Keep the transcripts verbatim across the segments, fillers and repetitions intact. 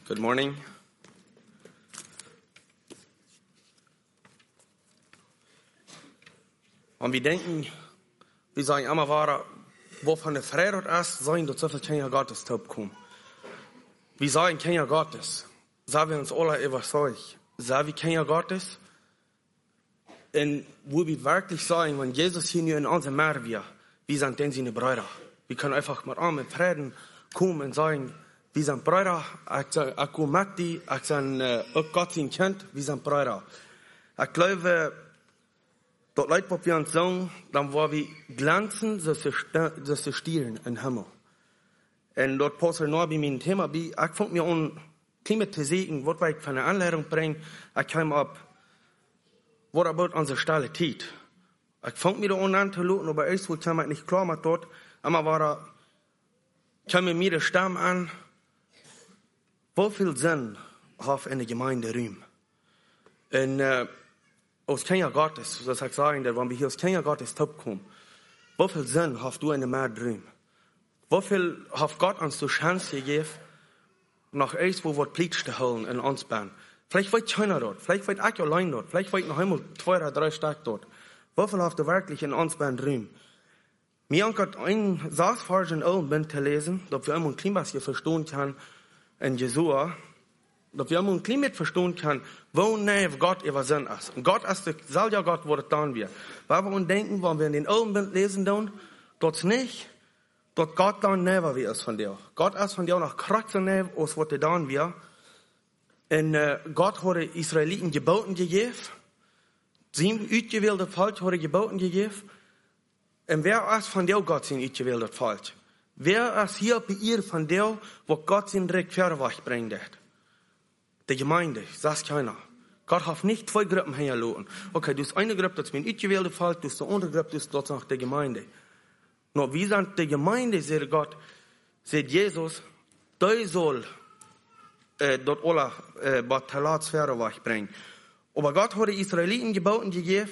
Good morning. Und wir denken, wir sagen immer wahr, wovon der Freude ist, sagen, dass so viel Kinder Gottes taub kommen. Wir sagen Kinder Gottes, sagen wir uns alle überzeugt, sagen wir Kinder Gottes, und wo wir wirklich sagen, wenn Jesus hier nur in unserem Meer wäre, wir sind denn seine Brüder. Wir können einfach mit Armen und Frieden kommen und sagen, wir sind Brüder, ich komme mit dir, ich bin auch Gott sein Kind, wir sind Brüder. Ich glaube, dort Leute, was wir uns sagen, dann wollen wir glänzen, so zu stieren im Himmel. Und dort passt er noch bei meinem Thema bei. Ich fange mir an, Klima zu sehen, was ich für eine Anleitung bringen. Ich komme ab, was about unsere Stelle tut. Ich fange mir da an zu schauen, aber erst, wo ich nicht klar mit dort, aber war da, komme mir der Stamm an, wie viel Sinn hat in der Gemeinde Rühm? Und, äh, aus Kinder Gottes, das ich sagen, wenn wir hier aus Kinder Gottes top kommen, wie viel Sinn hast du in der Meer Rühm? Wie viel hat Gott uns die Chance gegeben, nach erst, wo wir Pflicht zu holen in uns bin? Vielleicht wird keiner dort, vielleicht wird ich allein dort, vielleicht wird noch einmal zwei oder drei Stück dort. Wie viel hast du wirklich in uns bin Rühm? Mir hat ein Satzvers in Ölben zu lesen, dass wir einmal ein klein bisschen verstehen können, in Jesua, dass wir einmal ein klein bisschen verstehen können, wo nahe Gott über Sinn ist. Und Gott ist derselbe Gott, wo das dann wird. Weil wir uns denken, wenn wir in den Ölben lesen, dann, dort nicht, dort Gott dann näher wie ist von dir. Gott ist von dir noch krachtig näher, als was er dann wird. Und äh, Gott hat den Israeliten Geboten gegeben. Sieben ausgewählte Volk hat er Geboten gegeben. Und wer ist von dir Gott sein ausgewählte Volk? Wer ist hier bei ihr von dir, wo Gott sein Rechtfertig bringt? Die Gemeinde, sagt keiner. Gott hat nicht zwei Gruppen hergelassen. Okay, du hast eine Gruppe, das ist mein ausgewählte Volk, du hast die andere Gruppe, das ist dort noch die Gemeinde. Nur wie sind die Gemeinde, sagt Gott, sagt Jesus, die soll äh, dort alle äh, Batallatsphäre wegbringen. Aber Gott hat die Israeliten Geboten gegeben,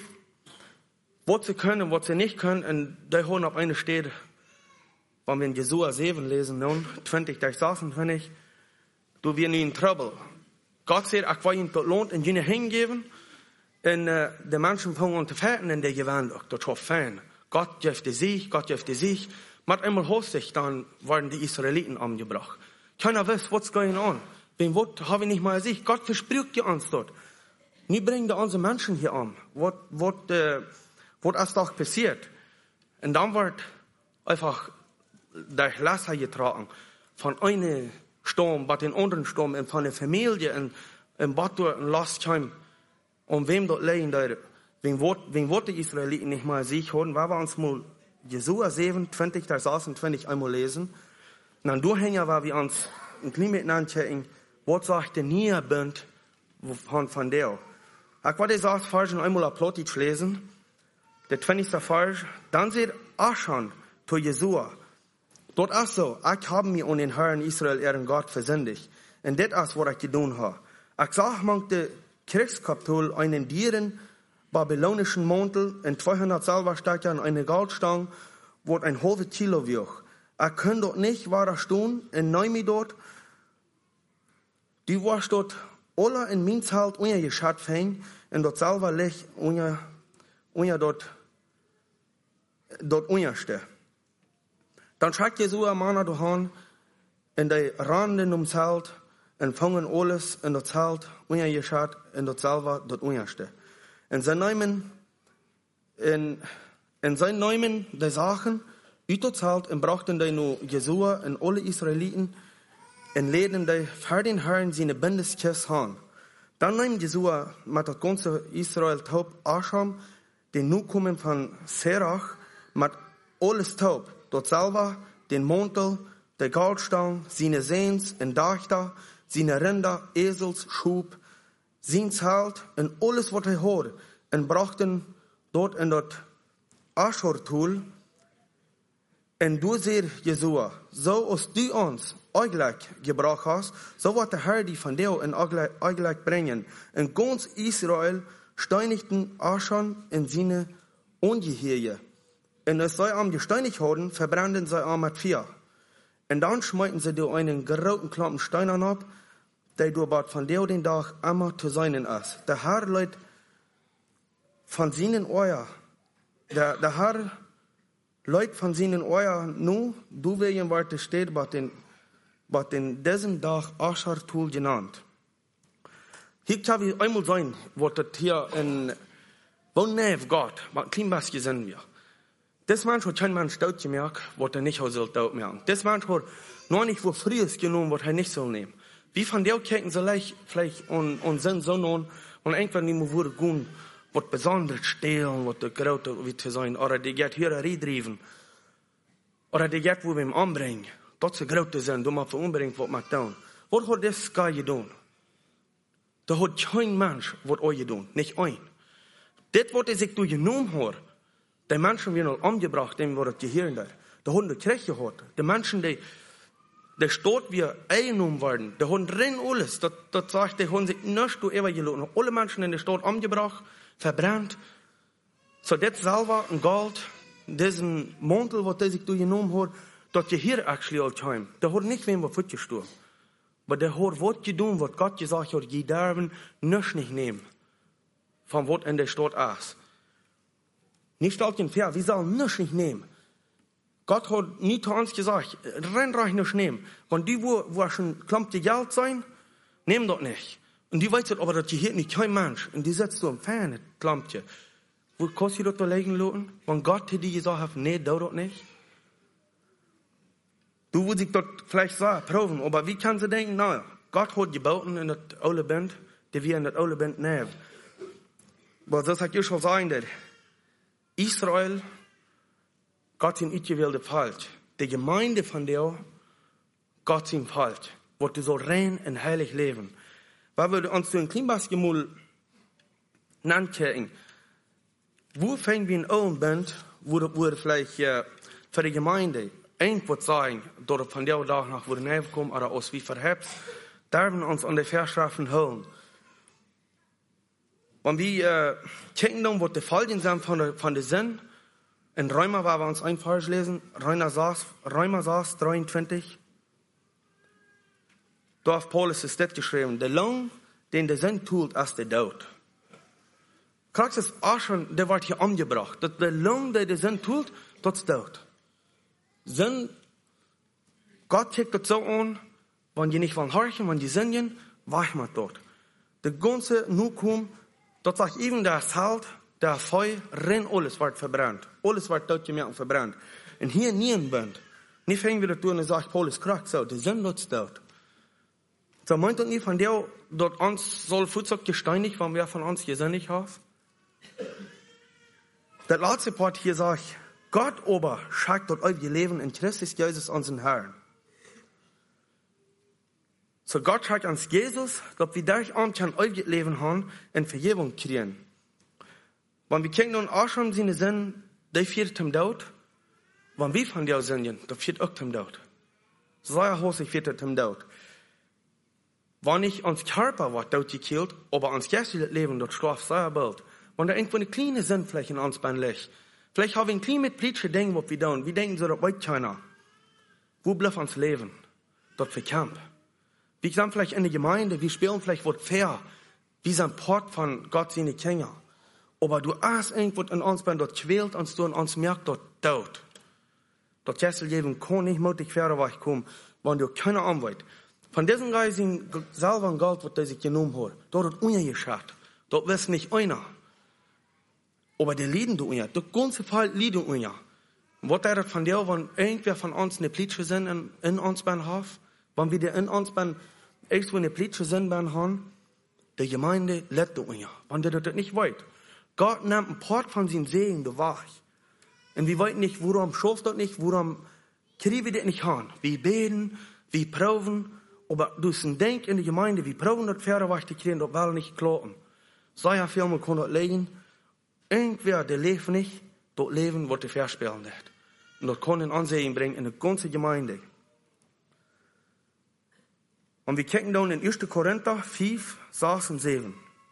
was sie können, was sie nicht können, und die haben auf eine steht, wenn wir in Jesua sieben lesen, nun, zwanzig, da saßen, finde ich, du wirst nie in Trouble. Gott sagt, ich will ihnen dort lohnt und ihnen hingeben, und äh, die Menschen fangen an zu fährten, und die gewinnen auch, dort hoffen Fan. Gott gibt die Sieg, Gott gibt die Sieg. Mit einmal hostig, dann werden die Israeliten umgebracht. Keiner weiß, what's going on. Wem Wort habe ich nicht mal Sieg. Gott verspricht uns dort. Nie bringen die unsere Menschen hier um. Was, was, äh, was ist doch passiert? Und dann wird einfach der Laster getragen. Von einem Sturm, bei den anderen Sturm, und von der Familie, und, und was dort ein Last kam. Und wem dort leiden, der, wem wird die Israeliten nicht mal Sieg holen, weil wir uns mal Jesua sieben, zwanzig, da saßen, zwanzig einmal lesen. Und dann durchhängen, weil wir uns ein klein miteinander checken, was sagt der nie Bund von, von der. Ich wollte das Vers einmal aplotisch lesen. Der zwanzigste Vers. Dann seht Aschan zu Jesua. Dort ist so, ich habe mir an den Herrn Israel, ihren Gott, versendigt. Und das ist, was ich getan habe. Ich sah manche Kriegskapitol einen Dieren, babylonischen Mantel, in zweihundert Silberstücke und eine Goldstange, wo ein halbes Kilo wiegt. Ich kann dort nicht weiter stehen, und neu mir dort, die warst dort alle in mein Zelt ungeschaut fängt, und dort selber liegt, unja, unja dort, dort unjaste. Dann schreibt Jesua Mann du Han, in die Randen um Zelt, und fangen alles in dort Zelt, ungeschaut, und dort selber dort unjaste. Und sie nehmen, in, in sie nehmen die Sachen, utozahlt, und brachten die nur Jesua und alle Israeliten, und leden die für den Herrn seine Bundeskiste an. Dann nahm Jesua mit das ganze Israel taub Ascham, den Nukommen von Serach, mit alles taub, dort selber, den Mantel, der Goldstange, seine Sehns und Dächter, seine Rinder, Esels, Schub, sein Zelt und alles, was er hat, und brachten dort in das Aschortul. Und du siehst, Jesua, so als du uns eigentlich gebracht hast, so wird der Herr die von dir in eigentlich bringen. Und ganz Israel steinigten Aschan in seine Ungeheuer. Und als sie am gesteinigt wurden, verbrannten sie am mit Feuer. Und dann schmeiten sie dir einen großen Klumpen Stein ab, der du bad von der den Tag immer zu sein ist. Der Herr leut von seinen Euer, der, der Herr leut von seinen Euer nu, du wegen warte steht, bei den, bei den diesen Tag Ascher Tool genannt. Hier kann ich einmal sein, wo das hier in, wo nev Gott, mit klein bisschen sind wir. Das Mensch hat kein Mensch dort gemerkt, was er nicht soll dort merken. Das Mensch hat noch nicht, wo Fries genommen, was er nicht soll nehmen. Wie von der Kirchen so leicht, vielleicht, und, und sind so nun, und irgendwann nicht mehr wurde gehen, was Besonderes stehlen, was der Grote wird zu sein, oder die geht hier reindriven, oder die geht, wo wir ihn anbringen, dort sie Grote sind, du mal umbringen, was man tun. Was hat das Sky getan? Da hat kein Mensch, was euch getan, nicht ein. Das, was er sich durch genommen hat, die Menschen werden umgebracht, dem wurde gehirn da. Die haben die Kirche gehabt. Die Menschen, die, die Stadt wir eingenommen werden, die haben drin alles. Das, das sagt, die haben sich nicht durch evaluiert. Alle Menschen in der Stadt umgebracht, verbrannt. So, das selber ein Gold, diesen Mantel, was der sich durchgenommen hat, das Gehirn actually all time. Der hat nicht wem was fortgestorben. Aber der hat was getan, was Gott gesagt hat, die dürfen nichts nicht nehmen. Von was in der Stadt ist. Nicht stolz fair, wir sollen nichts nicht nehmen. Gott hat nie zu uns gesagt, renn reich nicht nehmen. Wenn die, wo, wo schon klampte Geld sein, nehmen das nicht. Und die weiß, aber das hier nicht kein Mensch. Und die setzt so ein Ferne, klampte. Wo kannst du das da legen lassen? Wenn Gott dir gesagt hat, nee, du das nicht. Du würdest das vielleicht sagen, proben, aber wie kann sie denken, naja, Gott hat gebaut in das alte Band, die wir in das alte Band nehmen. Aber das hat ich schon sagen, dass Israel, Gott in ich will falsch. Die Gemeinde von der, Gott in falsch. Wo du so rein und heilig leben. Weil wir uns so ein Klimbasgemul nankehren. Wo fängt wir in Owen Band, wo wir vielleicht äh, für die Gemeinde irgendwas sagen, dort von der Tag nach, wo wir kommen, oder aus wie verhebt, dürfen wir uns an die Verschriften holen. Wenn wir äh, checken, was die Folgen sind von der, von der Sinn, in Römer, war wir uns ein falsch lesen, Römer saß, Römer saß dreiundzwanzig, da auf Paulus ist das geschrieben, der Lohn, den der Sinn tut, ist der Tod. Krax ist auch schon, der wird hier umgebracht. Der Lohn, den der Sinn tut, das ist Tod. Sinn, Gott checkt das so an, wenn die nicht wollen horchen, wenn die singen, war ich mal dort. Der ganze Nukum, dort sagt eben der Salt, der Feuer, renn alles wird verbrannt. Alles wird dort gemerkt und verbrannt. Und hier niemand, nicht fängen wir das tun und sagt, Paulus, Krax, so, die sind dort dort. So meint doch nicht von der, dort uns soll Fußzeug gesteinigt, wenn wer von uns gesinnig hat. Der letzte Part hier sagt, Gott aber schickt dort euer Leben in Christus Jesus unseren Herrn. So Gott schickt uns Jesus, dass wir durch uns euer Leben haben und Vergebung kriegen. Wenn wir kriegen nun auch schon seine Sinn, der führt zum Tod. Wenn wir von der singen, der führt auch zum Tod. Sehr häufig führt zum Tod. Wenn nicht uns Körper wird dort gekillt, aber uns geistliches Leben dort straft sehr bald. Wenn da irgendwo eine kleine Sinnfläche in uns Bein liegt, vielleicht haben wir ein kleines Plätschchen denken, was wir tun. Wir denken so, das weiß keiner. Wo bleibt uns Leben? Dort für Camp. Wir sind vielleicht in der Gemeinde, wir spielen vielleicht was fair. Wir sind Part von Gott seine Kinder. Aber du hast irgendwo in uns Bein, dort quält uns, du und uns merkt dort tot. Dort geistliches Leben kann nicht mutig fair kommen, wenn du keine Anwalt. Von diesen Geistern selber ein Geld, was der sich genommen hat, dort hat Unja geschaut. Dort weiß nicht einer. Aber die lieben du Unja. Der ganze Fall lieben Unja. Was er von dir, wenn irgendwer von uns eine Plätsche sind in, in uns beim Haus, wenn wir in uns beim irgendwo eine Plätsche sind beim haben, die Gemeinde lädt du Unja. Wenn der das nicht weiß. Gott nimmt einen Part von seinem Segen, du wach. Und wir wissen nicht, worum schafft das nicht, worum kriegen wir das nicht haben. Wir beten, wir proben, aber du hast ein Denk in der Gemeinde, wir proben das Pferde, was die kriegen, das will nicht klappen. Sehr viel man kann das legen. Irgendwer, der lebt nicht, das Leben, was der verspielen wird. Und das kann ein Ansehen bringen in der ganzen Gemeinde. Und wir gucken dann in erster Korinther fünf, sechs und sieben.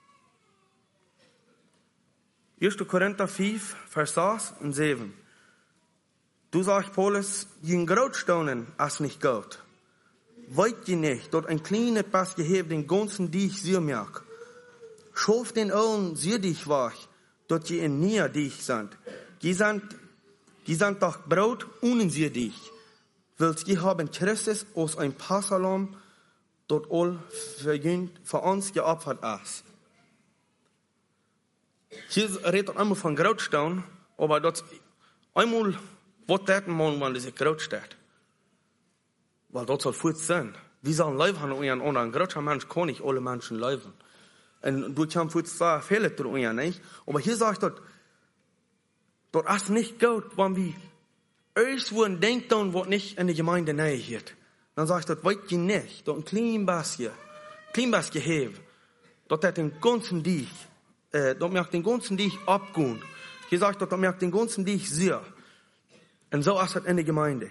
erster Korinther fünf, Vers sechs und sieben. Du sagst, Paulus, jeden Großstaunen ist nicht Gott. Weet je nicht, dat een kleine pas geheven den ganzen dich sehr merk. Schuf den allen sehr dich wach, dat je in näher dich sind. Die sind, die sind doch Brot ohne sehr dich. Willst je haben Christus aus ein Passalam, dat all für uns geopfert ist. Hier redet einmal von Grootstein, aber dat einmal, wat dat man, wanneer ze groot staat. Weil dat soll goed sein. Wie sollen leben haben und ein großer Mensch kann nicht alle Menschen leben. Und du kannst gut sagen, viele tun ja nicht. Aber hier sagt dort, dort ist nicht gut, wenn wir irgendwo denken, was nicht in der Gemeinde näher geht. Dann sagt dort, weiß ich nicht, dort ein klein bisschen, klein bisschen geheben. Dort hat den ganzen Dich, äh, dort merkt den ganzen Dich abgehen. Hier sagt dort, dort merkt den ganzen Dich sehr. Und so ist es in der Gemeinde.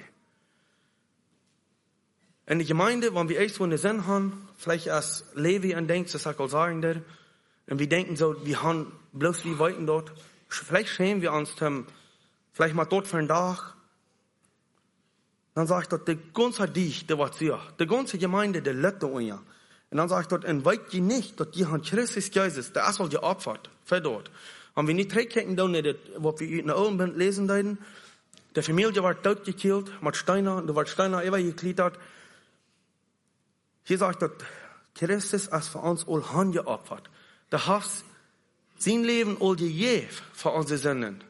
In der Gemeinde, wenn wir echt so eine Sinn haben, vielleicht als Levi an denkt, das sag ich sagen der, und wir denken so, wir haben bloß wie weiten dort, vielleicht schämen wir uns, um, vielleicht mal dort für einen Tag, dann sag ich dort, der ganze Dich, der was hier, die ganze Gemeinde, der letzte Uhr, und dann sag ich dort, und weit die nicht, dass die haben Christus Jesus, der ist all geopfert, für dort. Und wir nicht trägkecken, dann nicht, was wir in der Oben lesen, dann, der Familie war tot gekillt, mit Steiner, und da war Steiner immer geklettert. Hier sagt dort, Christus ist für uns all han geopfert. Der hat sein Leben all gegeben für unsere Sünden.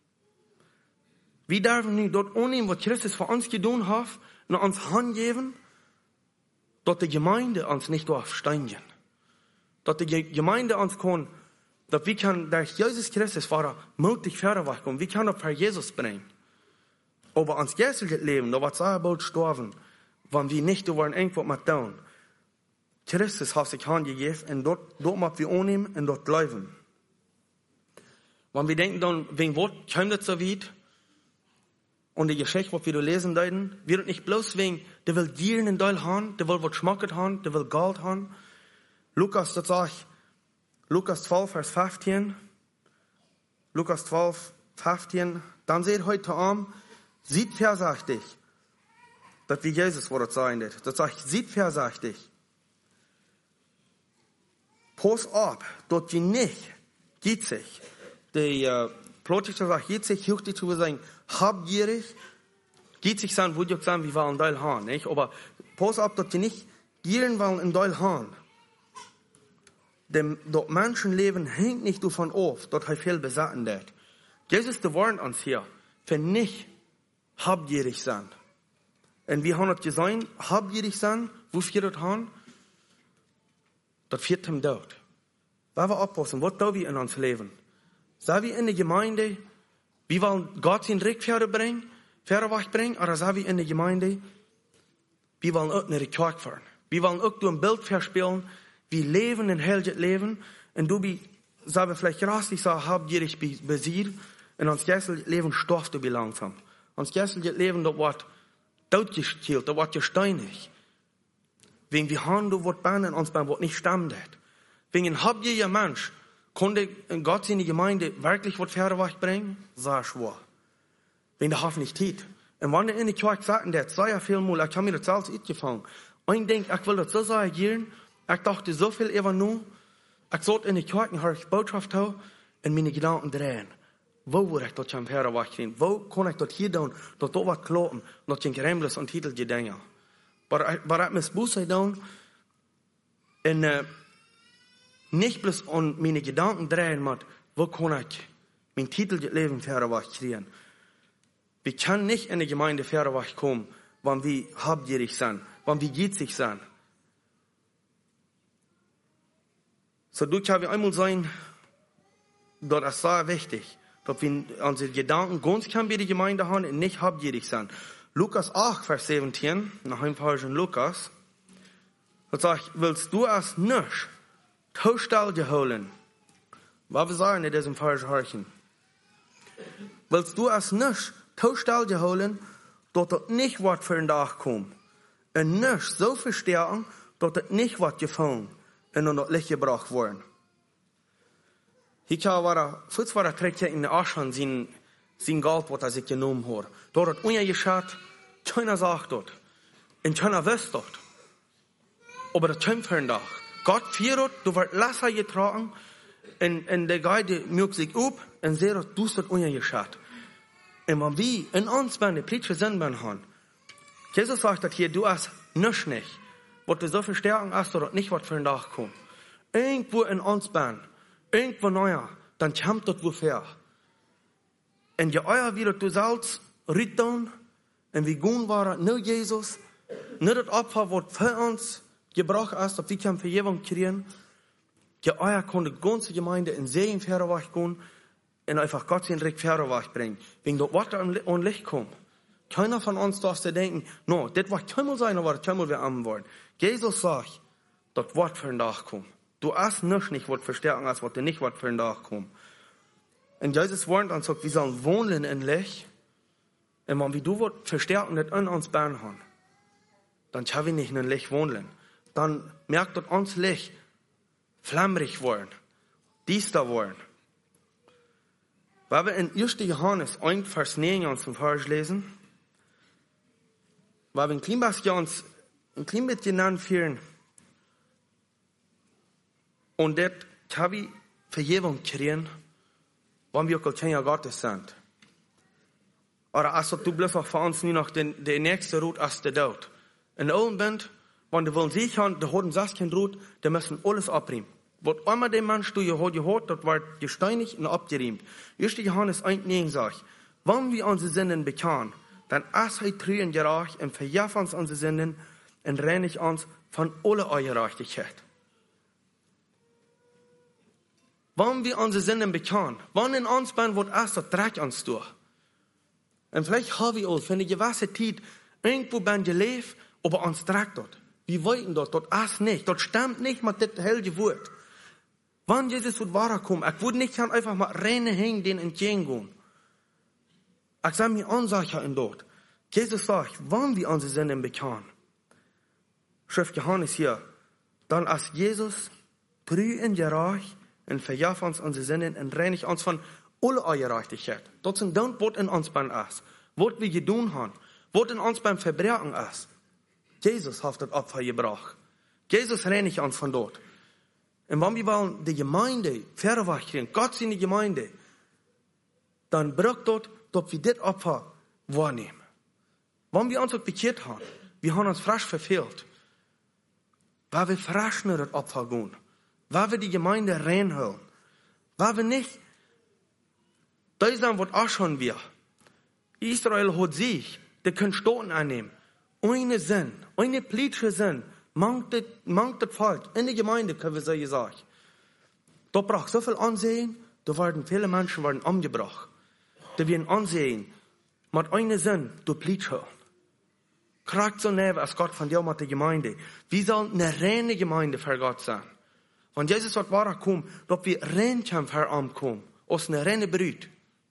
Wir dürfen nicht dort annehmen, was Christus für uns getan hat, und uns han geben, dass die Gemeinde uns nicht darf steinigen. Dass die Gemeinde uns kann, dass wir kann, durch Jesus Christus war, mutig vorwärts wir können für Jesus bringen. Aber uns geistliches Leben, da wird sehr bald sterben, wenn wir nicht über irgendwas mehr tun. Christus hat sich angegeben und dort, dort müssen wir annehmen und dort bleiben. Wenn wir denken dann, wegen was kommt das so weit? Und die Geschichte, was wir da lesen, deuten, wird nicht bloß wegen, der will Gieren in Teil haben, der will was schmackert haben, der will Geld haben. Lukas, das sag ich, Lukas zwölf, Vers fünfzehn. Lukas zwölf, fünfzehn. Dann seht heute Abend, sieht versachtig, dass wie Jesus wurde sein wird. Das sag ich, sieht versachtig. Pass ab, dort die nicht, geht sich. Die, äh, plötzlich sagt, geht sich, hilft dich zu sagen, habgierig, geht sich sein, würde ich sagen, wie wollen Teil haben, nicht? Aber pass ab, dort die nicht gieren wollen in Teil haben. Dem, dort Menschenleben hängt nicht davon auf, dort hat viel besatten wird. Jesus, der warnt uns hier, für nicht habgierig sein. Und wir haben das gesagt, habgierig sein, wofür das haben? Das führt zum Tod. Weil wir aufpassen, was tun wir in uns Leben? Sagen wir in der Gemeinde, wir wollen Gott seinen Recht bringen, Verwach bringen, oder sagen wir in der Gemeinde, wir wollen auch eine Kirche fahren. Wir wollen auch durch ein Bild verspielen, wir leben ein helges Leben, und du bist, sagen wir vielleicht rastig, so habgierig besiegt, und uns geistliches Leben stofft du langsam. Uns geistliches Leben, das wird totgekillt, das wird gesteinigt. Wegen wir haben du was bei uns beim was nicht stammt. Wegen ein habgieriger Mensch konnte Gott in die Gemeinde wirklich was Verwach bringen? Sehr schwer. Wegen der Hafen nicht tät. Und wenn der in die Kirche sagten, der sei ja viel mal, ich habe mir das alles mitgefangen. Und ich denke, ich will das so sagen, ich dachte so viel über nur, ich sollte in die Kirche eine Botschaft haben und meine Gedanken drehen. Wo würde ich dort schon Verwach kriegen? Wo kann ich dort hier tun, dort dort was kloppen, dort den Kremlis und Titel gedenken? Maar ik mis boosheid doen en uh, niet bloß aan mijn gedanken draaien, maar wo kan ik mijn titel het leven verwacht kriegen? Wir können nicht in die Gemeinde verwacht kommen, wenn wir habgierig sind, wenn wir gierig sind. So, du kann wir einmal sein, das ist sehr wichtig, dass wir unsere Gedanken ganz kann bei der Gemeinde haben und nicht habgierig sind. Lukas acht, Vers siebzehn, nach einem Vers in Lukas, da sagt, willst du es nicht Taustalge holen? Was wir sagen in diesem Vers horchen? Willst du es nicht Taustalge holen, dass das nicht was für den Tag kommt? Und nicht so verstärken, dass das nicht was gefangen und in das Licht gebracht worden. Hier war er, kurz war er trägt in der Aschen sein, sein Geld, was er sich genommen hat. Dort hat unja geschaut, keiner sagt dort. Und keiner wusste dort. Aber das kommt für einen Tag. Gott führt, du wirst Lasser getragen, und, und der Geide mögt sich up, und sagt, du hast das ungeschaut. Und wenn wir in uns bei der Pritsche sind, haben, Jesus sagt das hier, du hast nichts nicht. Was du so viel Stärken hast, du nicht, was für einen Tag kommt. Irgendwo in uns bin, irgendwo neuer, dann kommt das wofür. Und je euer wieder du sollst, richten, und wie gut war nur Jesus, nur das Opfer, was für uns gebraucht ist, dass wir können Vergebung kriegen, je euer konnte die ganze Gemeinde in Segen Fährewach gehen, und einfach Gott in Rick Fährewach bringen. Wegen dort Wasser und Licht kommt. Keiner von uns darf sich denken, no, das wird Kümmel sein, aber das Kümmel wir am wollen. Jesus sagt, das Wort für den Tag kommt. Du hast nicht, nicht was verstärken, als was du nicht was für den Tag kommt. Und Jesus warnt uns, wir sollen wohnen in Licht. Und wenn wir du was verstärken, das in uns bauen haben, dann können wir nicht in Licht wohnen. Dann merkt das uns Licht flammrig worden. Dies da worden. Weil wir in erster Johannes eins, Vers neun uns zum Vers lesen, weil wir in Klimbas uns ein klein bisschen genannt führen, und das kann wir Vergebung kriegen, wenn wir auch Kinder Gottes sind. Oder als du bloß auch für uns nur noch den, der nächste Rot als der Tod. In allen Band, wenn du willst sichern, der hat einen Sasschen Rot, der müssen alles abriemen. Was einmal der Mensch du gehört, gehört, das wird gesteinigt und abgeriemt. erster Johannes eins neun sagt, wenn wir unsere Sünden bekennen, dann ist er treu und gerecht und vergibt uns unsere Sünden und reinigt uns von aller Ungerechtigkeit. Wenn wir unsere Sünden bekennen, wenn in uns bin, wird es das Dreck uns durch. Und vielleicht haben wir uns für eine gewisse Zeit irgendwo bin gelebt, aber uns Dreck dort. Wir wollten dort, dort ist nicht, dort stimmt nicht mit dem helge Wort. Wenn Jesus wird wahrer kommen, ich würde nicht einfach mal rennen hängen, den entgegengehen. Ich sage mir Ansache in dort. Jesus sagt, wenn wir unsere Sünden bekennen, Schrift Johannes hier, dann ist Jesus treu und gerecht und vergibt uns unsere Sünden und reinigt uns von aller Ungerechtigkeit. Das sind dann, was in uns beim ist, was wir getan haben, was in uns beim Verbrechen ist. Jesus hat das Opfer gebracht. Jesus reinigt uns von dort. Und wenn wir wollen die Gemeinde verwach kriegen, Gott in die Gemeinde, dann braucht dort, dass wir das Opfer wahrnehmen. Wenn wir uns auch bekehrt haben, wir haben uns frisch verfehlt, weil wir frisch nur das Opfer gehen, weil wir die Gemeinde reinholen, weil wir nicht, das ist dann, was auch schon wir. Israel hat sich, der können Stoten annehmen, ohne Sinn, ohne politische Sinn, mangt das Volk in der Gemeinde, können wir so sagen. Da braucht so viel Ansehen, da werden viele Menschen werden umgebracht. Da werden Ansehen, mit einem Sinn, du politische. Kriegt so näher als Gott von dir mit der Gemeinde. Wir sollen eine reine Gemeinde für Gott sein. Wenn Jesus wird wahrer kommen, dass wir rein können für ihn kommen, aus einer reine Brüt.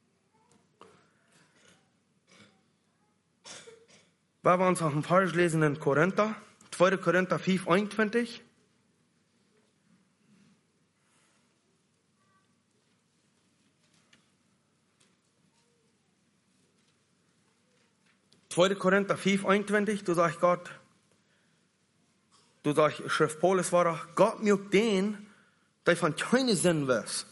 Weil wir uns auf dem Vers lesen in Korinther, zweiter Korinther fünf, einundzwanzig. zweiter Korinther fünf, einundzwanzig, du sagst Gott, du sagst, Schrift Paulus war, Gott mögt den, der von keinem Sinn weiß.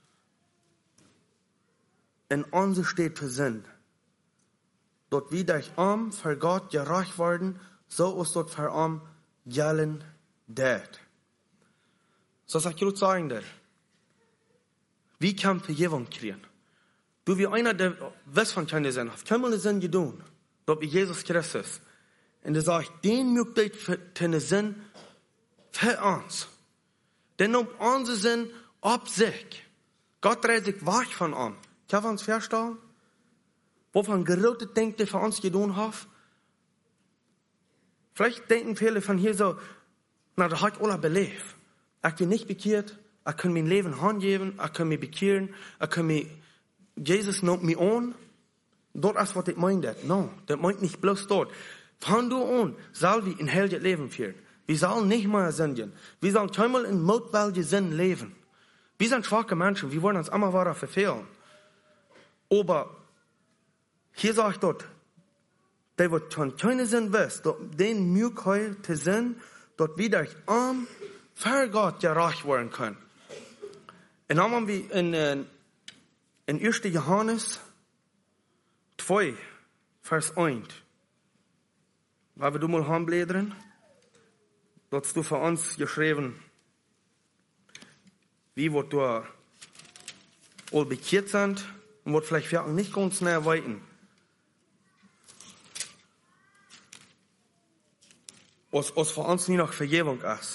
In uns steht für Sinn. Dort wie durch arm für Gott gerecht werden, so ist dort für arm gellen det. So sagt ich sagen der. Wie kann Vergebung kriegen? Du wie einer, der weiß von keinem Sinn hat, keinen Sinn getan. Dort wie Jesus Christus. Und er sagt, den mögt ihr für den Sinn für uns. Den nimmt unseren Sinn auf sich. Gott dreht sich weg von uns. Können wir uns verstehen? Wovon große Dinge der für uns getan hat? Vielleicht denken viele von hier so, na, da hat alle belebt. Ich bin nicht bekehrt, ich kann mein Leben angeben, ich kann mich bekehren, ich kann mich, Jesus nimmt mich an. Dort ist, was ich meine. No, das meint nicht bloß dort. Von du an, soll wir ein helliges Leben führen. Wir sollen nicht mehr sündigen. Wir sollen keinmal in mutwilligen Sinn leben. Wir sind schwache Menschen, wir wollen uns immer weiter verfehlen. Aber hier sage ich dort, der wird von keinem Sinn wissen, den Möglichkeit zu sehen, dort wieder arm für Gott gerecht werden können. Und dann haben wir in, in erster Johannes zwei, Vers eins. Weil wir du mal haben, dort hast du für uns geschrieben, wie wir da all bekehrt sind und wird vielleicht wir nicht ganz näher weiten. Was, was für uns nie noch Vergebung ist.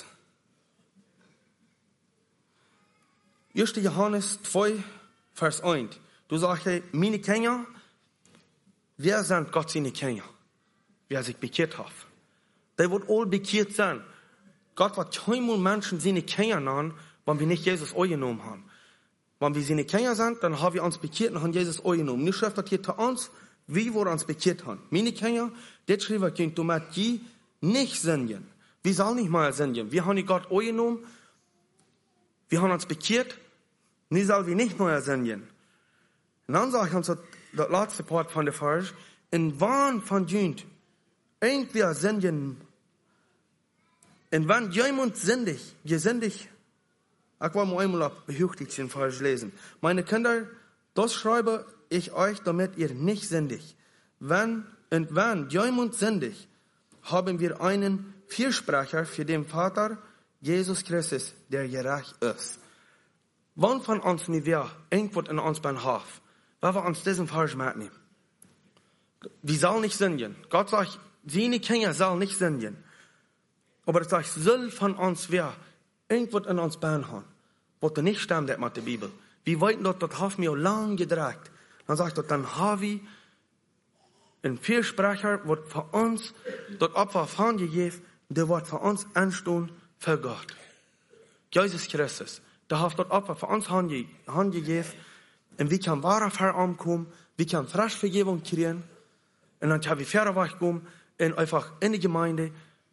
erster Johannes zwei, Vers eins. Du sagst, meine Kinder, wer sind Gott seine Kinder? Wer sich bekehrt hat. Die wird all bekehrt sein. Gott wird keinmal Menschen seine Kinder nennen, wenn wir nicht Jesus angenommen haben. Wenn wir seine Kinder sind, dann haben wir uns bekehrt und haben Jesus angenommen. Nicht schreibt das hier zu uns, wie wir uns bekehrt haben. Meine Kinder, das schreibt er, du mit die nicht singen. Wir sollen nicht mal singen. Wir haben Gott angenommen, wir haben uns bekehrt, nie sollen wir nicht mehr singen. Und dann sage ich uns das letzte Part von der Vers, in wann von Jünd, irgendwer singen, und wenn jemand sündig, je sündig, ich will mal einmal ab Behüchtigchen falsch lesen. Meine Kinder, das schreibe ich euch, damit ihr nicht sündig. Wenn, und wenn jemand sündig, haben wir einen Fürsprecher für den Vater, Jesus Christus, der gerecht ist. Wann von uns nicht wer irgendwo in uns beim Hof, weil wir uns diesen falsch mitnehmen. Wir sollen nicht sündigen. Gott sagt, seine Kinder sollen nicht sündigen. Aber es sagt, soll von uns wer irgendwo in uns bein haben, was nicht stimmt mit der Bibel. Wir wollten dort, das hat mir lang gedreht. Dann sagt er, dann haben wir ein Fürsprecher, wird für uns dort Opfer von gegeben, der wird für uns anstehen für Gott. Jesus Christus, der hat dort Opfer für uns gegeben, und wir können wahre Verarmung kommen, wir können frisch Vergebung kriegen, und dann können wir Verweichung kommen, und einfach in die Gemeinde,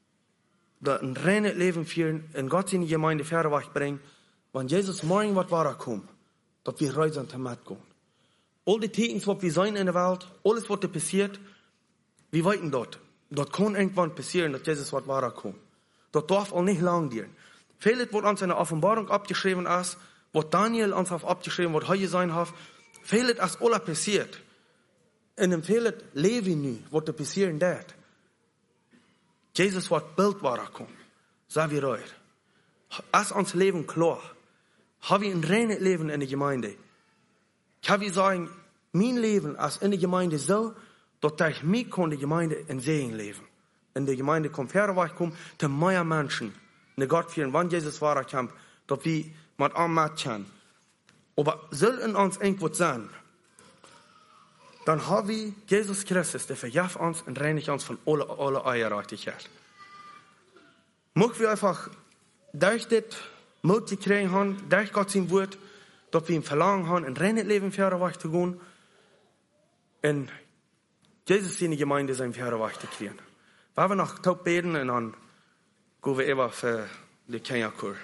ein reines Leben führen, in Gott in die Gemeinde Verweichung bringen, wenn Jesus morgen wird wahrer kommt, dass wir reisen damit gehen. All die Themen, was wir sehen in der Welt, alles, was da passiert, wir weiten dort. Dort kann irgendwann passieren, dass Jesus wird wahrer kommt. Dort darf auch nicht lang dauern. Vieles, was uns in der Offenbarung abgeschrieben ist, was Daniel uns hat abgeschrieben, was heute sein hat, vieles ist alles passiert. In dem vieles leben wir nicht, was da passieren wird. Jesus wird Bild wahrer kommen. Sagen wir euch. Ist uns Leben klar? Haben wir ein reines Leben in der Gemeinde? Kann ich sagen, mein Leben ist in der Gemeinde so, dass ich mich in der Gemeinde in Segen leben. In der Gemeinde kommt Verweichung kommen, zu mehr Menschen, in Gott führen, wann Jesus wahrer kommt, dass wir mit einem Mädchen. Aber soll in uns irgendwas sein, dann haben wir Jesus Christus, der vergibt uns und reinigt uns von aller, aller Eierreichtigkeit. Möchten wir einfach durch das Mut kriegen haben, durch Gott sein Wort, dass wir ihm verlangen haben, ein reines Leben Verweichung zu gehen, und Jesus in die Gemeinde sein Verweichung zu kriegen. Wenn wir noch taub beten, und dann gehen wir immer für die Kinderkur.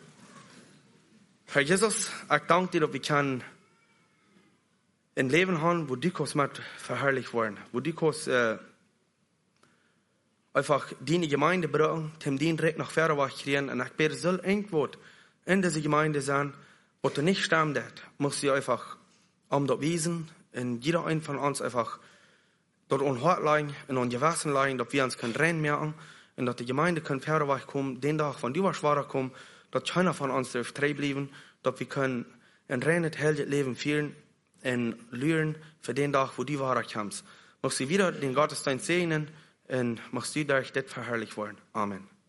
Herr Jesus, ich danke dir, dass wir können ein Leben haben, wo du kannst mit verherrlicht werden, wo du kannst äh, einfach deine Gemeinde bringen, dem den direkt nach Verweichung kriegen, und ich bete, soll irgendwo in dieser Gemeinde sein, wo du nicht stimmt, muss sie einfach um das Wiesen, und jeder ein von uns einfach dort an Hort legen, in an Gewissen legen, dass wir uns können rein merken, und dass die Gemeinde können Verweichung kommen, den Tag, wenn du was schwerer kommen, dass keiner von uns darf treu bleiben, dass wir können ein reines, heiliges Leben führen, und lernen für den Tag, wo die Wahrheit kommt. Möchtest du wieder den Gottesdienst segnen, und möchtest du durch das verherrlicht werden. Amen.